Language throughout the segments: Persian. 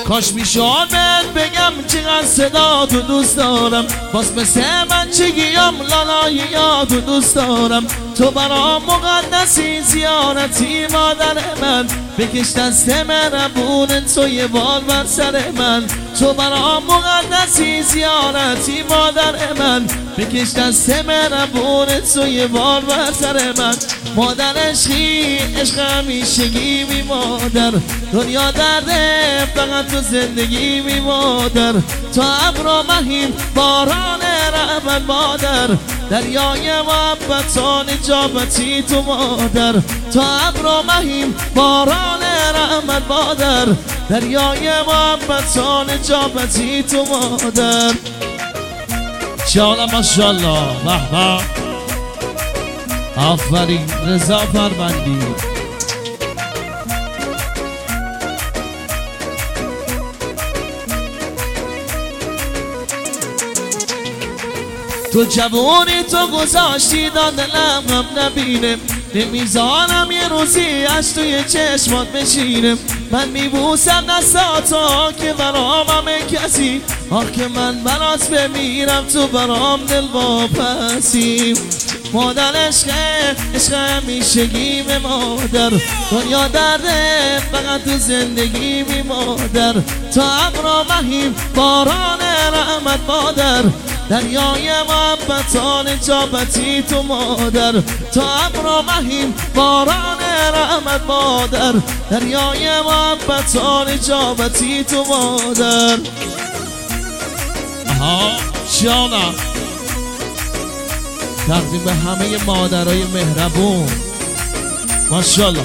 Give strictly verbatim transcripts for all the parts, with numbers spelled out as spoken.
کاش میشد بهت بگم چقدر صدا تو دوست دارم، باز مثل من چگیم لالای یاد تو دوست دارم. تو برام مقدسی زیارتی مادر من، بکش دست مهربون تو یه بال بر سر من. تو برام مقدسی زیارتی مادر من، بکش دست مهربون تو یه بال بر سر من. مادر عشقی عشق همیشگی می مادر، دنیا درده فقط تو زندگی می مادر. تا ابر و مهین باران رحمت مادر، دریای محبت و نجابتی تو مادر. تا ابر و مهین باران رحمت مادر، دریای محبت و نجابتی تو مادر. انشاءالله ماشاءالله. به به آفرین رضا فرمندی. تو جوانی تو گذاشتی تا دلم هم نبینه، نمیذارم یه روزی از توی چشمات بشینم. من میبوسم دستاتو که برام همه کسی، آخ که من برات بمیرم تو برام دل واپسی. مادر عشق عشق همیشگی به مادر، دنیا درده فقط تو زندگی می مادر. تا ابر و مهین باران رحمت مادر، دریای محبت و نجابتی تو مادر. تا ابر و مهین باران رحمت مادر، دریای محبت و نجابتی تو مادر. آها شانا تقدیم به همه مادرای مهربون ماشاءالله.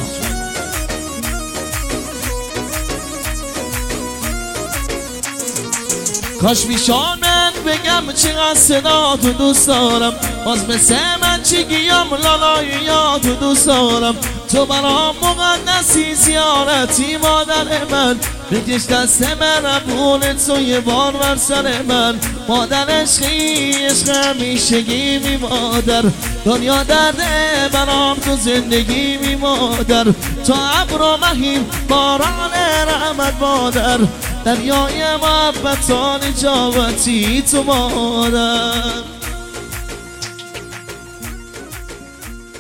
کاش میشد من بگم چقدر صدا تو دوست دارم، باز مثل من چگیم لالای یاد تو دوست دارم. تو برام مقدسی زیارتی مادر من، بکش دست مهربون تو یه بار بر سر من. مادر عشقی عشق همیشگی می مادر، دنیا درده برام تو زندگی می مادر. تا ابر و مهین باران رحمت مادر، دریای محبت و نجابتی تو مادر.